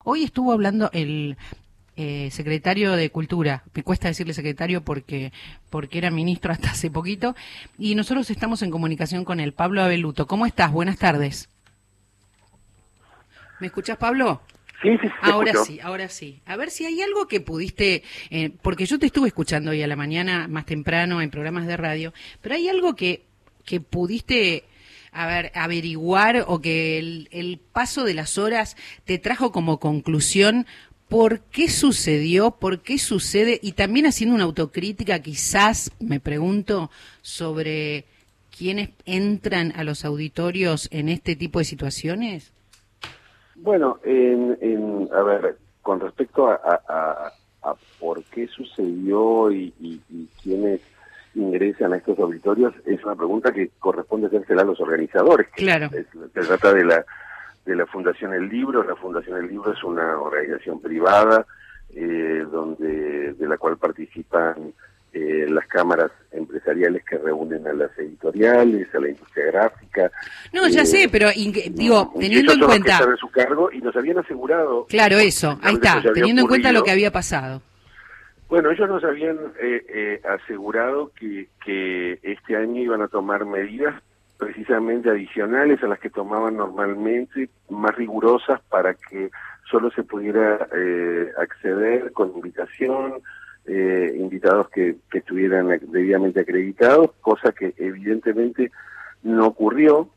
Hoy estuvo hablando el secretario de Cultura, me cuesta decirle secretario porque era ministro hasta hace poquito, y nosotros estamos en comunicación con él, Pablo Abeluto. ¿Cómo estás? Buenas tardes. ¿Me escuchás, Pablo? Sí, sí, Ahora escucho. sí, ahora sí. A ver si hay algo que pudiste, porque yo te estuve escuchando hoy a la mañana, más temprano, en programas de radio, pero hay algo que pudiste, a ver, averiguar o que el paso de las horas te trajo como conclusión por qué sucedió, por qué sucede, y también haciendo una autocrítica, quizás, me pregunto, sobre quiénes entran a los auditorios en este tipo de situaciones. Bueno, a ver, con respecto a por qué sucedió y quiénes ingresan a estos auditorios, es una pregunta que corresponde hacérsela a los organizadores. Claro. Se trata de la Fundación El Libro. La Fundación El Libro es una organización privada de la cual participan las cámaras empresariales que reúnen a las editoriales, a la industria gráfica. No, ya sé, pero digo, teniendo en Ellos son los que cuenta, están en su cargo y nos habían asegurado. claro, eso, ahí Realmente está, eso ya había teniendo en cuenta lo ocurrido. que había pasado. Bueno, ellos nos habían asegurado que este año iban a tomar medidas precisamente adicionales a las que tomaban normalmente, más rigurosas, para que solo se pudiera acceder con invitación, invitados que estuvieran debidamente acreditados, cosa que evidentemente no ocurrió.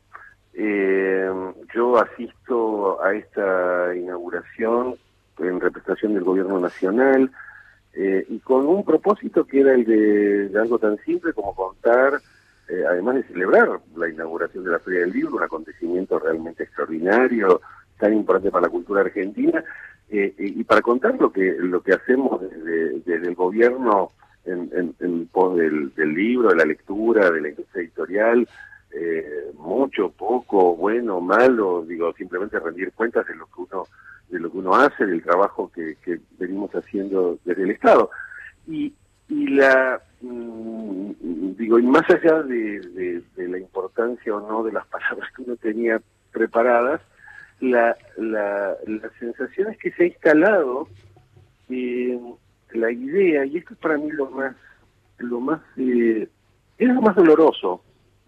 Yo asisto a esta inauguración en representación del Gobierno Nacional, y con un propósito que era el de algo tan simple como contar, además de celebrar la inauguración de la Feria del Libro, un acontecimiento realmente extraordinario, tan importante para la cultura argentina, y para contar lo que hacemos desde el gobierno en pos del libro, de la lectura, de la industria editorial, mucho, poco, bueno, malo, digo, simplemente rendir cuentas de lo que uno hace, del trabajo que venimos haciendo desde el Estado. Y digo, y más allá de la importancia o no de las palabras que uno tenía preparadas, la sensación es que se ha instalado la idea, y esto es para mí es lo más doloroso,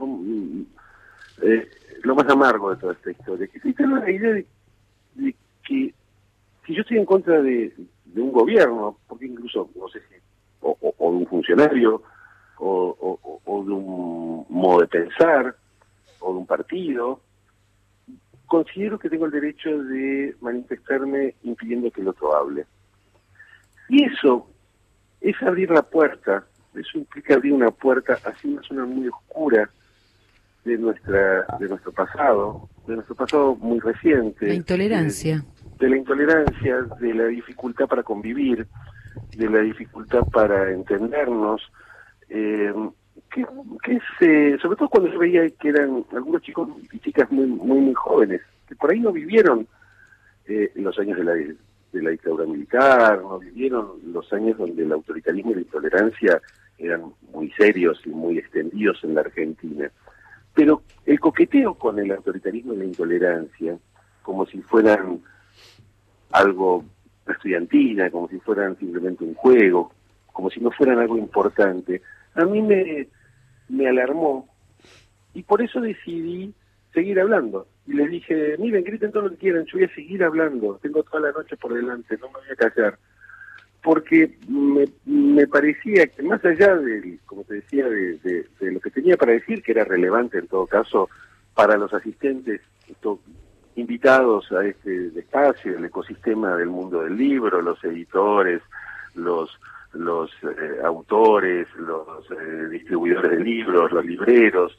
lo más amargo de toda esta historia, que se instala la idea de que si yo estoy en contra de un gobierno, porque incluso, no sé si, o de un funcionario, o de un modo de pensar, o de un partido, considero que tengo el derecho de manifestarme impidiendo que el otro hable. Y eso es abrir la puerta, eso implica abrir una puerta hacia una zona muy oscura de nuestro pasado muy reciente. La intolerancia. De la intolerancia, de la dificultad para convivir, de la dificultad para entendernos, sobre todo cuando yo veía que eran algunos chicos y chicas muy jóvenes, que por ahí no vivieron los años de la dictadura militar, no vivieron los años donde el autoritarismo y la intolerancia eran muy serios y muy extendidos en la Argentina. Pero el coqueteo con el autoritarismo y la intolerancia, como si fueran algo estudiantina, como si fueran simplemente un juego, como si no fueran algo importante, a mí me alarmó, y por eso decidí seguir hablando. Y les dije, miren, griten todo lo que quieran, yo voy a seguir hablando, tengo toda la noche por delante, no me voy a callar. Porque me parecía que más allá de, como te decía, de lo que tenía para decir, que era relevante en todo caso para los asistentes invitados a este espacio, el ecosistema del mundo del libro, los editores, los autores, los distribuidores de libros, los libreros,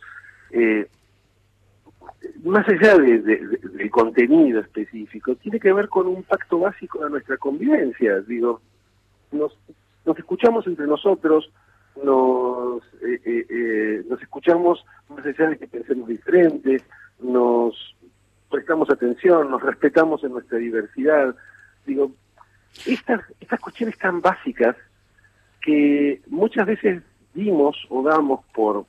más allá del contenido específico, tiene que ver con un pacto básico de nuestra convivencia. Digo, nos escuchamos entre nosotros, nos escuchamos más allá de que pensemos diferentes, nos prestamos atención, nos respetamos en nuestra diversidad. Digo, estas cuestiones tan básicas que muchas veces dimos o damos por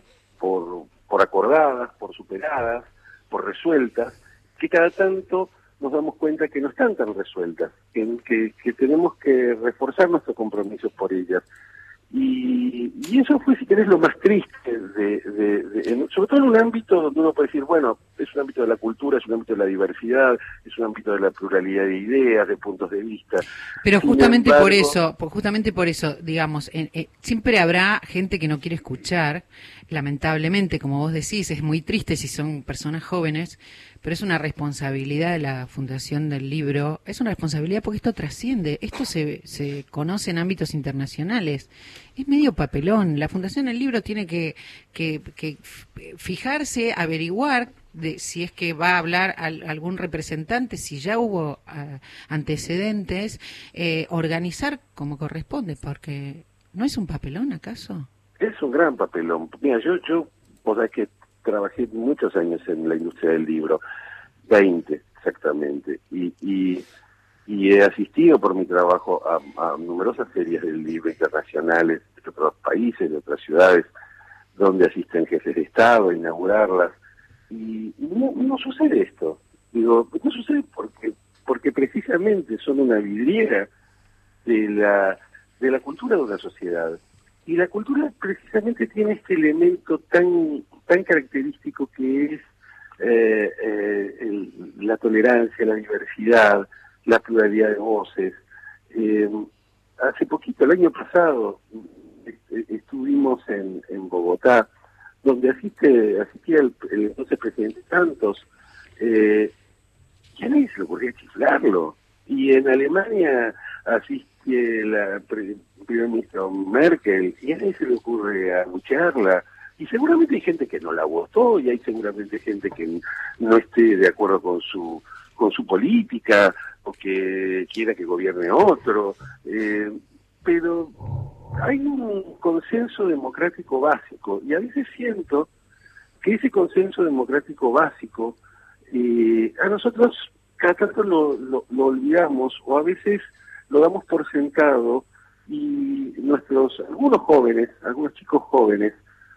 acordadas, por superadas, por resueltas, que cada tanto nos damos cuenta que no están tan resueltas, que tenemos que reforzar nuestros compromisos por ellas. Y eso fue, si querés, lo más triste, sobre todo en un ámbito donde uno puede decir, bueno, es un ámbito de la cultura, es un ámbito de la diversidad, es un ámbito de la pluralidad de ideas, de puntos de vista. Pero justamente por eso, digamos, siempre habrá gente que no quiere escuchar, lamentablemente, como vos decís, es muy triste si son personas jóvenes, pero es una responsabilidad de la Fundación del Libro, es una responsabilidad porque esto trasciende, esto se conoce en ámbitos internacionales, es medio papelón, la Fundación del Libro tiene que fijarse, averiguar de si es que va a hablar algún representante, si ya hubo antecedentes, organizar como corresponde, porque ¿no es un papelón acaso? Es un gran papelón. Mira, yo vos sabés que trabajé muchos años en la industria del libro, 20 exactamente, y he asistido por mi trabajo a numerosas ferias del libro internacionales de otros países, de otras ciudades, donde asisten jefes de Estado a inaugurarlas, y no sucede esto. Digo, no sucede porque precisamente son una vidriera de la cultura de una sociedad. Y la cultura precisamente tiene este elemento tan característico que es la tolerancia, la diversidad, la pluralidad de voces. Hace poquito, el año pasado, estuvimos en Bogotá, donde asistía el entonces presidente Santos, y a nadie se le ocurría chiflarlo. Y en Alemania asiste la primer ministro Merkel, y a nadie se le ocurre anunciarla. Y seguramente hay gente que no la votó, y hay seguramente gente que no esté de acuerdo con su política, o que quiera que gobierne otro, pero hay un consenso democrático básico, y a veces siento que ese consenso democrático básico a nosotros cada tanto lo olvidamos, o a veces lo damos por sentado, y algunos jóvenes, algunos chicos jóvenes,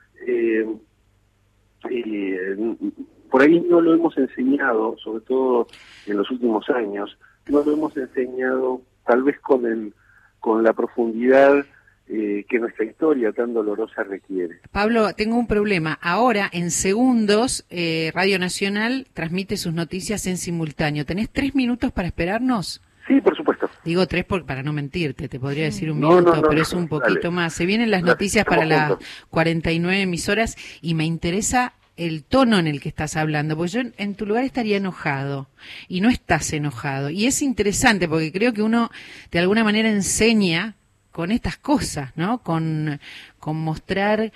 por ahí no lo hemos enseñado, sobre todo en los últimos años, no lo hemos enseñado tal vez con la profundidad que nuestra historia tan dolorosa requiere. Pablo, tengo un problema. Ahora, en segundos, Radio Nacional transmite sus noticias en simultáneo. ¿Tenés 3 minutos para esperarnos? Sí, por supuesto. Digo 3 para no mentirte, te podría decir un minuto, pero es un poquito más. Se vienen las noticias para las 49 emisoras y me interesa el tono en el que estás hablando, porque yo en tu lugar estaría enojado y no estás enojado. Y es interesante porque creo que uno de alguna manera enseña con estas cosas, ¿no? Con mostrar,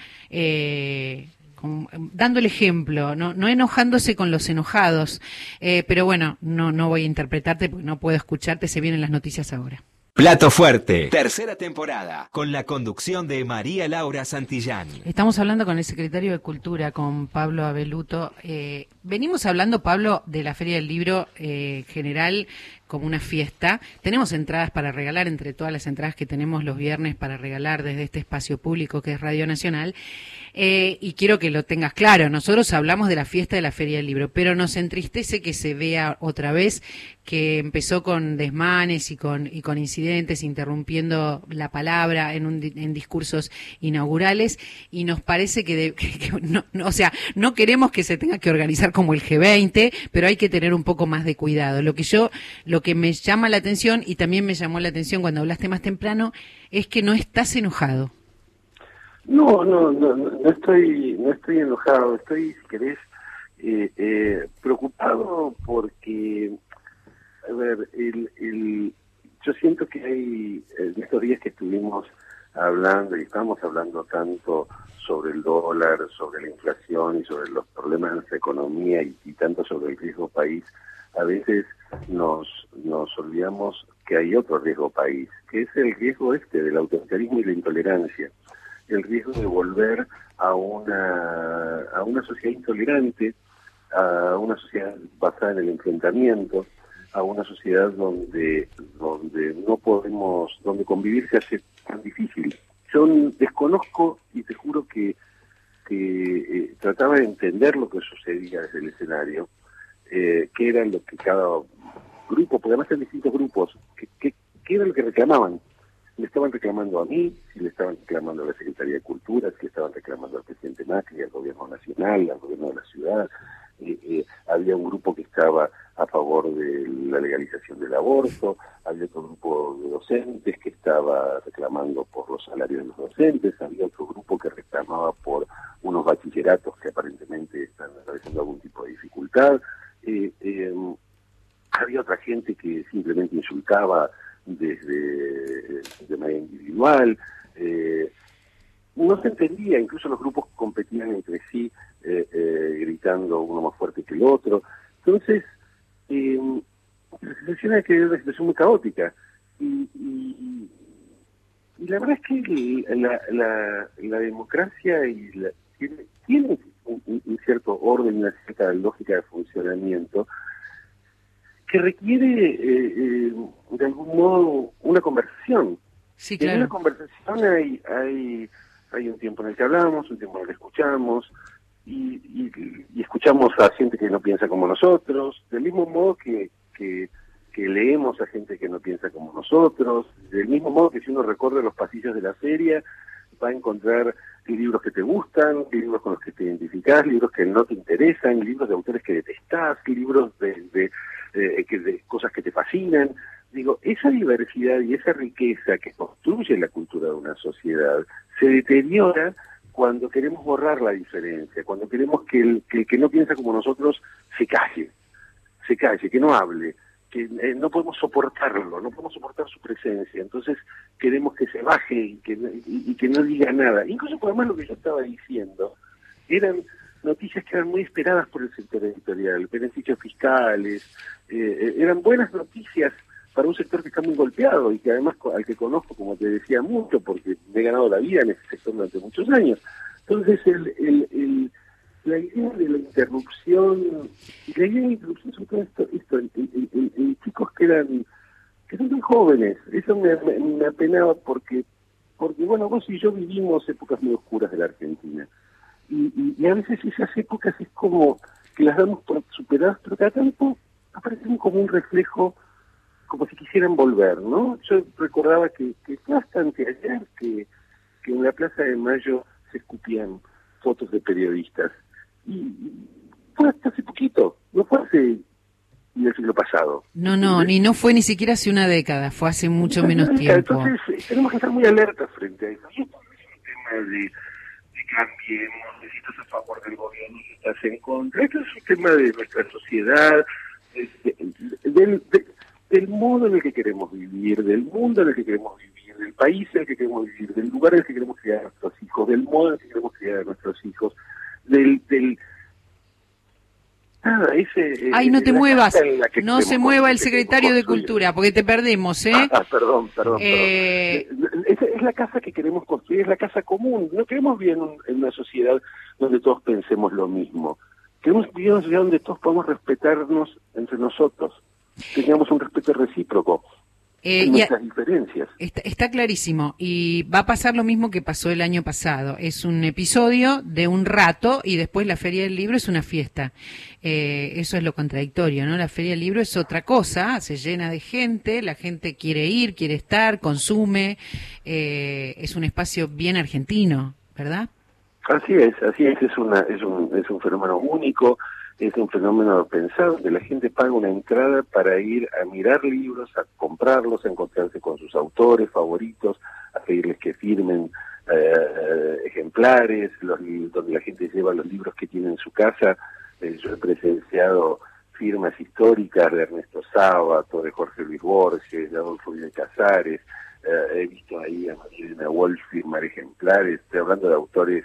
dando el ejemplo, no enojándose con los enojados, pero bueno, no voy a interpretarte porque no puedo escucharte, se vienen las noticias ahora. Plato Fuerte, tercera temporada, con la conducción de María Laura Santillán. Estamos hablando con el secretario de Cultura, con Pablo Abeluto. Venimos hablando, Pablo, de la Feria del Libro general como una fiesta. Tenemos entradas para regalar, entre todas las entradas que tenemos los viernes para regalar desde este espacio público que es Radio Nacional. Y quiero que lo tengas claro, nosotros hablamos de la fiesta de la Feria del Libro, pero nos entristece que se vea otra vez que empezó con desmanes y con incidentes, interrumpiendo la palabra en discursos inaugurales, y nos parece que no queremos que se tenga que organizar como el G20, pero hay que tener un poco más de cuidado. Lo que me llama la atención, y también me llamó la atención cuando hablaste más temprano, es que no estás enojado. No estoy enojado, estoy, si querés, preocupado porque, a ver, yo siento que hay, en estos días que estuvimos hablando, y estamos hablando tanto sobre el dólar, sobre la inflación y sobre los problemas de nuestra economía, y tanto sobre el riesgo país, a veces nos olvidamos que hay otro riesgo país, que es el riesgo del autoritarismo y la intolerancia. El riesgo de volver a una sociedad intolerante, a una sociedad basada en el enfrentamiento, a una sociedad donde no podemos, donde convivir se hace tan difícil. Yo desconozco, y te juro que trataba de entender lo que sucedía desde el escenario, qué era lo que cada grupo, porque además eran distintos grupos, qué era lo que reclamaban. Le estaban reclamando a mí, si le estaban reclamando a la Secretaría de Cultura, si le estaban reclamando al presidente Macri, al gobierno nacional, al gobierno de la ciudad. Había un grupo que estaba a favor de la legalización del aborto, había otro grupo de docentes que estaba reclamando por los salarios de los docentes, había otro grupo que reclamaba por unos bachilleratos que aparentemente están atravesando algún tipo de dificultad. Había otra gente que simplemente insultaba de manera individual. No se entendía, incluso los grupos competían entre sí, gritando uno más fuerte que el otro. Entonces, la sensación era que era una situación muy caótica. Y la verdad es que la democracia tiene un cierto orden, una cierta lógica de funcionamiento que requiere, de algún modo, una conversación. Sí, claro. En una conversación hay un tiempo en el que hablamos, un tiempo en el que escuchamos, y escuchamos a gente que no piensa como nosotros, del mismo modo que leemos a gente que no piensa como nosotros, del mismo modo que si uno recorre los pasillos de la feria, va a encontrar libros que te gustan, libros con los que te identificás, libros que no te interesan, libros de autores que detestás, libros de cosas que te fascinan. Digo, esa diversidad y esa riqueza que construye la cultura de una sociedad se deteriora cuando queremos borrar la diferencia, cuando queremos que el que no piensa como nosotros se calle, que no hable, que no podemos soportarlo, no podemos soportar su presencia, entonces queremos que se baje y que no diga nada. Incluso por además lo que yo estaba diciendo eran noticias que eran muy esperadas por el sector editorial, beneficios fiscales, eran buenas noticias para un sector que está muy golpeado y que además al que conozco, como te decía, mucho, porque me he ganado la vida en ese sector durante muchos años. Entonces la idea de la interrupción, sobre todo esto en chicos que son muy jóvenes, eso me apenaba porque bueno, vos y yo vivimos épocas muy oscuras de la Argentina. Y a veces esas épocas es como que las damos por superadas, pero cada tanto aparecen como un reflejo, como si quisieran volver, ¿no? Yo recordaba que fue bastante ayer que en la Plaza de Mayo se escupían fotos de periodistas. Y fue hasta hace poquito, no fue hace el siglo pasado. No, no fue ni siquiera hace una década, fue hace mucho menos tiempo. Entonces tenemos que estar muy alertas frente a eso. Y esto no es un tema de cambiemos, de si estás a favor del gobierno, si estás en contra. Esto es un tema de nuestra sociedad, del modo en el que queremos vivir, del mundo en el que queremos vivir, del país en el que queremos vivir, del lugar en el que queremos criar a nuestros hijos, del modo en el que queremos criar a nuestros hijos, nada, Ay, no te muevas, no se mueva el secretario de Cultura, porque te perdemos, ¿eh? Perdón. Es la casa que queremos construir, es la casa común. No queremos vivir en una sociedad donde todos pensemos lo mismo. Queremos vivir en una sociedad donde todos podamos respetarnos entre nosotros, tengamos un respeto recíproco. Nuestras diferencias. Está clarísimo, y va a pasar lo mismo que pasó el año pasado. Es un episodio de un rato y después la Feria del Libro es una fiesta. Eso es lo contradictorio, ¿no? La Feria del Libro es otra cosa, se llena de gente, la gente quiere ir, quiere estar, consume. Es un espacio bien argentino, ¿verdad? Así es, es un fenómeno único. Es un fenómeno pensado donde la gente paga una entrada para ir a mirar libros, a comprarlos, a encontrarse con sus autores favoritos, a pedirles que firmen ejemplares, donde la gente lleva los libros que tiene en su casa. Yo he presenciado firmas históricas de Ernesto Sábato, de Jorge Luis Borges, de Adolfo Bioy Casares. He visto ahí a María Wolf firmar ejemplares. Estoy hablando de autores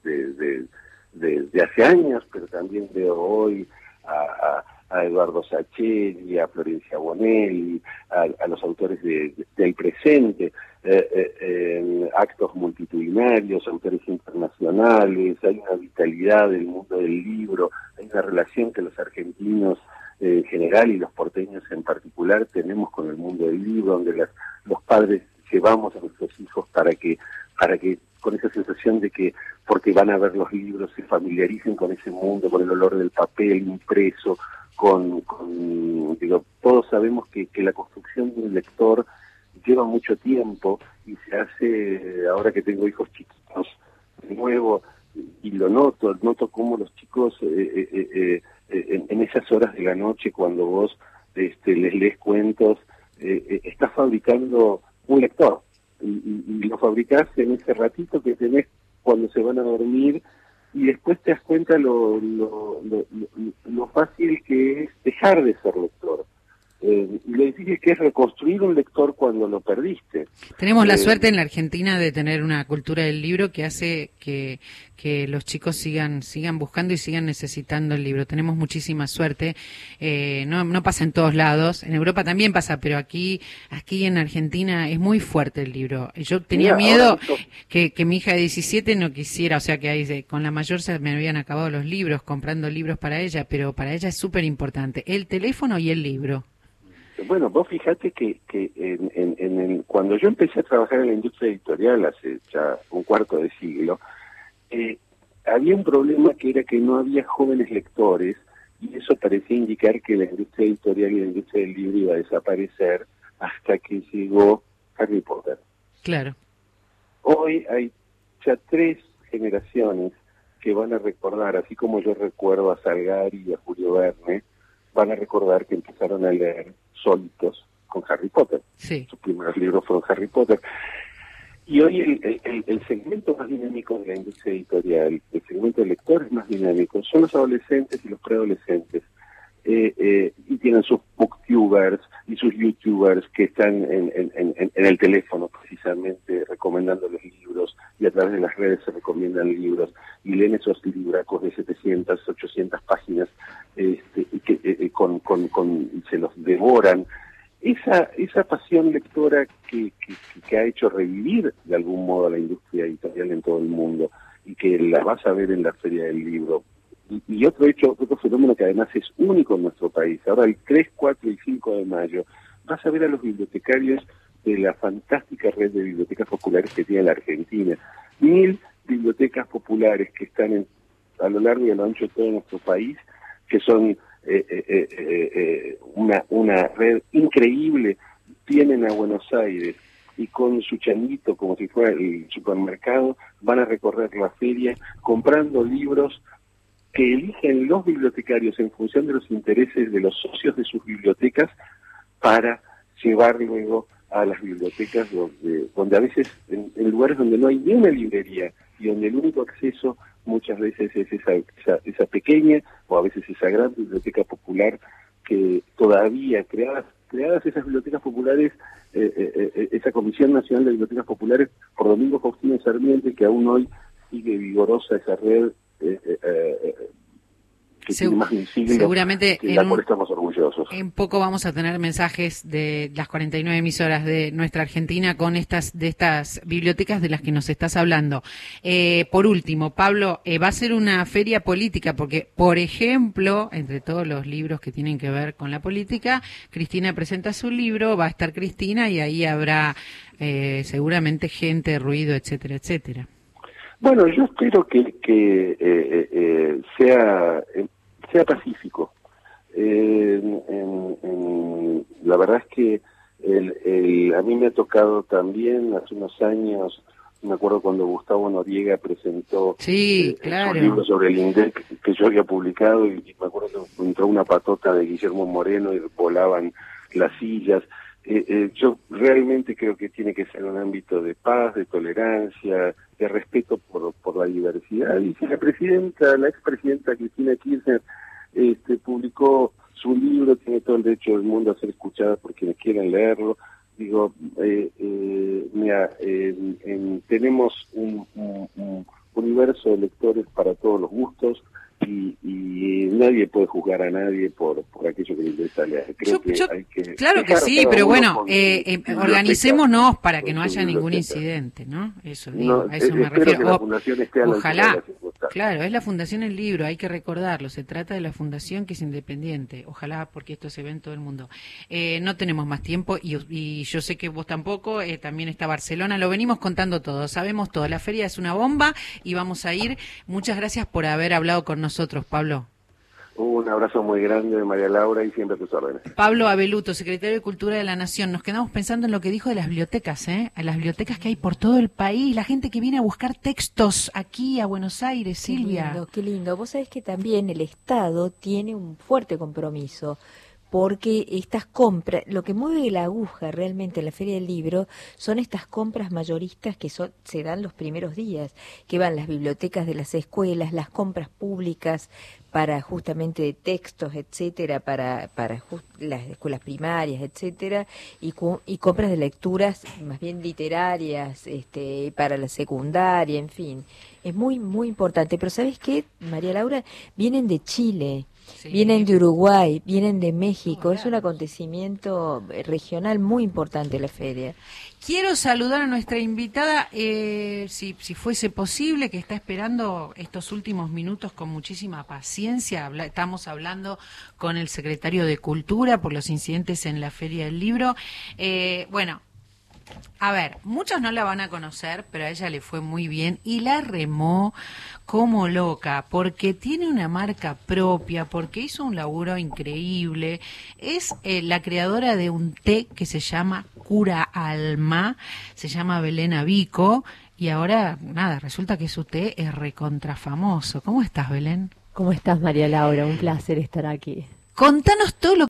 de hace años, pero también veo hoy a Eduardo Sacheri, a Florencia Bonelli, a los autores del presente, actos multitudinarios, autores internacionales. Hay una vitalidad del mundo del libro, hay una relación que los argentinos en general y los porteños en particular tenemos con el mundo del libro, donde los padres llevamos a nuestros hijos para que con esa sensación de que porque van a ver los libros se familiaricen con ese mundo, con el olor del papel impreso, digo, todos sabemos que la construcción de un lector lleva mucho tiempo y se hace, ahora que tengo hijos chiquitos, de nuevo, y lo noto cómo los chicos en esas horas de la noche, cuando vos les lees cuentos, estás fabricando un lector, y lo fabricás en ese ratito que tenés cuando se van a dormir, y después te das cuenta lo fácil que es dejar de ser lector. Lo difícil que es reconstruir un lector cuando lo perdiste. Tenemos la suerte en la Argentina de tener una cultura del libro que hace que los chicos sigan buscando y sigan necesitando el libro. Tenemos muchísima suerte. No pasa en todos lados. En Europa también pasa, pero aquí en Argentina es muy fuerte el libro. Yo tenía miedo que mi hija de 17 no quisiera, o sea que ahí con la mayor se me habían acabado los libros, comprando libros para ella, pero para ella es súper importante el teléfono y el libro. Bueno, vos fíjate que cuando yo empecé a trabajar en la industria editorial hace ya un cuarto de siglo, había un problema que era que no había jóvenes lectores, y eso parecía indicar que la industria editorial y la industria del libro iba a desaparecer hasta que llegó Harry Potter. Claro. Hoy hay ya 3 generaciones que van a recordar, así como yo recuerdo a Salgari y a Julio Verne, van a recordar que empezaron a leer solitos con Harry Potter. Sí. Sus primeros libros fueron Harry Potter. Y hoy el segmento más dinámico de la industria editorial, el segmento de lectores más dinámico, son los adolescentes y los preadolescentes. Y tienen sus booktubers y sus youtubers que están en el teléfono precisamente recomendando los libros, y a través de las redes se recomiendan libros y leen esos libracos de 700, 800 páginas y se los devoran. Esa pasión lectora que ha hecho revivir de algún modo a la industria editorial en todo el mundo, y que la vas a ver en la Feria del Libro. Y otro fenómeno que además es único en nuestro país, ahora el 3, 4 y 5 de mayo, vas a ver a los bibliotecarios de la fantástica red de bibliotecas populares que tiene la Argentina. 1000 bibliotecas populares que están a lo largo y a lo ancho de todo nuestro país, que son una red increíble. Vienen a Buenos Aires y con su changuito, como si fuera el supermercado, van a recorrer la feria comprando libros que eligen los bibliotecarios en función de los intereses de los socios de sus bibliotecas, para llevar luego a las bibliotecas donde a veces en lugares donde no hay ni una librería, y donde el único acceso muchas veces es esa pequeña, o a veces esa gran biblioteca popular, que todavía creadas esas bibliotecas populares, esa Comisión Nacional de Bibliotecas Populares por Domingo Faustino Sarmiento, que aún hoy sigue vigorosa esa red, que tiene más de un siglo, seguramente de la cual estamos orgullosos. En poco vamos a tener mensajes de las 49 emisoras de nuestra Argentina con estas bibliotecas de las que nos estás hablando. Por último, Pablo, va a ser una feria política porque, por ejemplo, entre todos los libros que tienen que ver con la política, Cristina presenta su libro, va a estar Cristina y ahí habrá seguramente gente, ruido, etcétera, etcétera. Bueno, yo espero que sea pacífico. La verdad es que a mí me ha tocado también hace unos años, me acuerdo cuando Gustavo Noriega presentó su libro sobre el INDEC que yo había publicado, y me acuerdo que entró una patota de Guillermo Moreno y volaban las sillas. Yo realmente creo que tiene que ser un ámbito de paz, de tolerancia, de respeto por la diversidad. Y si la expresidenta Cristina Kirchner publicó su libro, tiene todo el derecho del mundo a ser escuchada por quienes quieran leerlo. Digo, tenemos un universo de lectores para todos los gustos, y nadie puede juzgar a nadie por aquello que le interesa leer. Claro que sí, pero bueno, organicémonos para que no haya ningún incidente, ¿no? Eso digo, a eso me refiero. Que la fundación esté ojalá, claro, es la Fundación El Libro, hay que recordarlo, se trata de la fundación que es independiente, ojalá, porque esto se ve en todo el mundo. No tenemos más tiempo, y yo sé que vos tampoco, también está Barcelona, lo venimos contando todo, sabemos todo, la feria es una bomba y vamos a ir. Muchas gracias por haber hablado con nosotros, Pablo. Un abrazo muy grande, María Laura, y siempre a tus órdenes. Pablo Abeluto, secretario de Cultura de la Nación. Nos quedamos pensando en lo que dijo de las bibliotecas, ¿eh? En las bibliotecas que hay por todo el país, la gente que viene a buscar textos aquí a Buenos Aires, Silvia. Qué lindo, qué lindo. Vos sabés que también el Estado tiene un fuerte compromiso, porque estas compras, lo que mueve la aguja realmente en la Feria del Libro son estas compras mayoristas que se dan los primeros días, que van las bibliotecas de las escuelas, las compras públicas para justamente de textos, etcétera, para las escuelas primarias, etcétera, y compras de lecturas más bien literarias, para la secundaria, en fin. Es muy, muy importante. Pero ¿sabes qué, María Laura? Vienen de Chile. Sí. Vienen de Uruguay, vienen de México, es un acontecimiento regional muy importante la feria. Quiero saludar a nuestra invitada, si fuese posible, que está esperando estos últimos minutos con muchísima paciencia. Estamos hablando con el secretario de Cultura por los incidentes en la Feria del Libro. Bueno, a ver, muchos no la van a conocer, pero a ella le fue muy bien y la remó como loca, porque tiene una marca propia, porque hizo un laburo increíble. Es la creadora de un té que se llama Cura Alma, se llama Belén Abico, y ahora, nada, resulta que su té es recontrafamoso. ¿Cómo estás, Belén? ¿Cómo estás, María Laura? Un placer estar aquí. Contanos todo lo